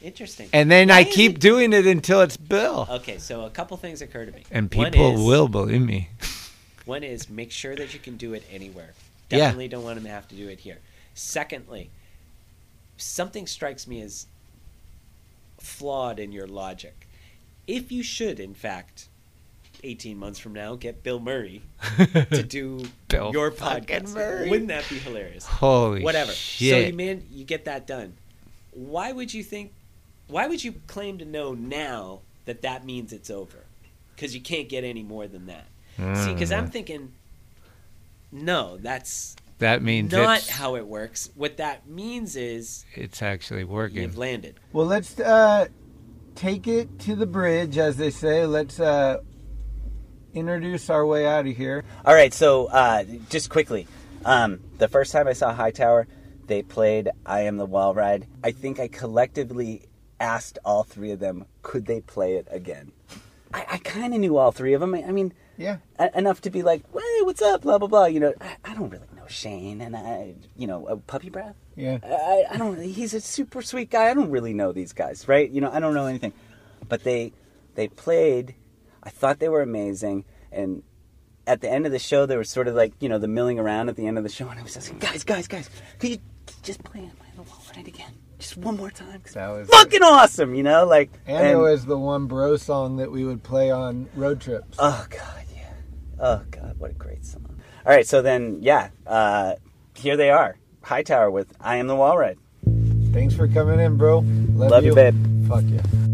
Interesting. And then Why I is keep it- doing it until it's Bill. Okay, so a couple things occur to me. And One people is- will believe me. One is make sure that you can do it anywhere. Yeah. Definitely don't want them to have to do it here. Secondly, something strikes me as flawed in your logic. If you should, in fact, eighteen months from now, get Bill Murray to do Bill your fucking podcast, Murray. wouldn't that be hilarious? Holy Whatever. shit. So you man, you get that done. Why would you think? Why would you claim to know now that that means it's over? Because you can't get any more than that. See, because I'm thinking, no, that's That means not it's, how it works. What that means is it's actually working. you've landed. Well, let's uh, take it to the bridge, as they say. Let's uh, introduce our way out of here. All right, so uh, just quickly, um, the first time I saw Hightower, they played "I Am the Wall Ride." I think I collectively asked all three of them, could they play it again? I, I kind of knew all three of them. I, I mean, Yeah. a- enough to be like, "Hey, what's up?" Blah blah blah. You know, I, I don't really know Shane, and I, you know, a Puppy Breath. Yeah. I, I don't. He's a super sweet guy. I don't really know these guys, right? You know, I don't know anything. But they they played. I thought they were amazing, and at the end of the show, they were sort of like, you know, the milling around at the end of the show, and I was just like, guys, guys, guys, could you just play "Am I the Wall Ride" again, just one more time? 'Cause That was fucking awesome, you know, like. And, it was the one bro song that we would play on road trips. Oh God, yeah. Oh God, what a great song. All right, so then, yeah, uh, here they are, Hightower with "I Am the Wall Ride." Thanks for coming in, bro. Love, Love you, babe. Fuck you.